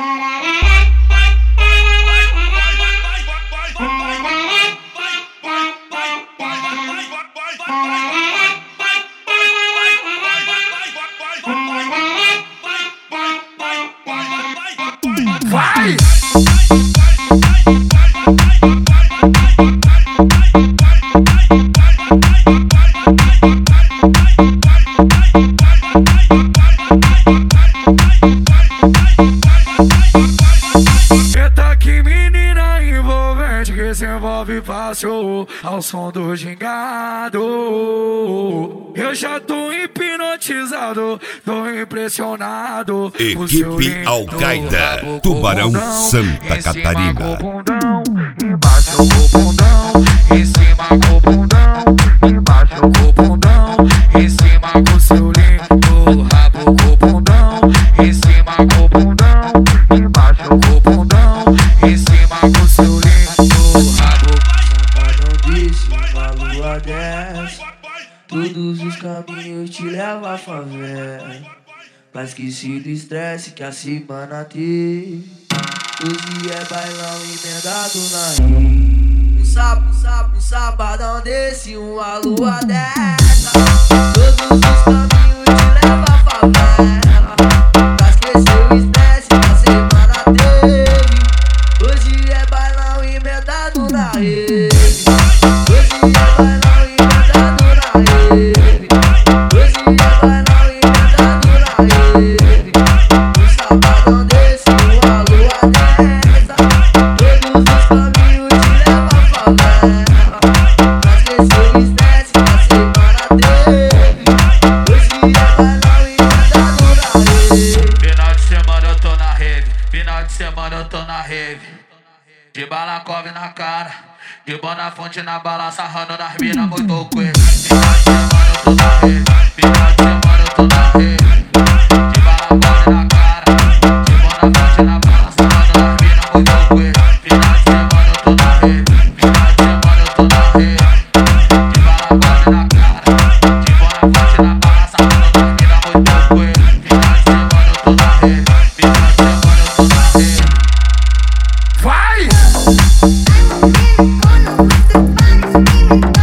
Vai! Eita que menina envolvente que se envolve fácil ao som do gingado. Eu já tô hipnotizado, tô impressionado. Equipe Al-Qaeda, Tubarão, Santa Catarina. Embaixo com o bundão, em cima com o bundão. Embaixo com o bundão, em cima com o seu lindo rabo com o bundão. Em cima com o bundão, embaixo com o bundão. Em cima com o seu lindo rabo. Não disse uma lua dessa, todos os caminhos te levam à favela. Pra esquecer do estresse que a semana teve. Hoje é bailão emendado na rede. Um sabadão desse, uma lua dessa. Todos os caminhos te levam à favela. Pra esquecer o estresse que a semana teve. Hoje é bailão emendado na rede. Hoje é bailão emendado na rede. Hoje é bailão emendado na rede. Um sabadão desse, uma lua dessa. Todos os caminhos te levam à favela. Pra esquecer o estresse que a semana teve. Hoje é bailão emendado na rede. Final de semana eu tô na rave, final de semana eu tô na rave. De balacove na cara, de Bonafonte na bala, sarrando nas minas muito coelho. Final de semana eu tô na rave, final de semana eu tô na rave. De balacove na cara, de Bonafonte na bala, sarrando nas minas muito coelho. Final de semana eu tô na rave, final de semana eu tô na rave. De balacove na cara, de Bonafonte na bala, sarrando nas minas muito coelho. Final de semana eu tô na rave, final de semana eu tô na rave. Vai! I'm a miracle, no, with the bodies, give me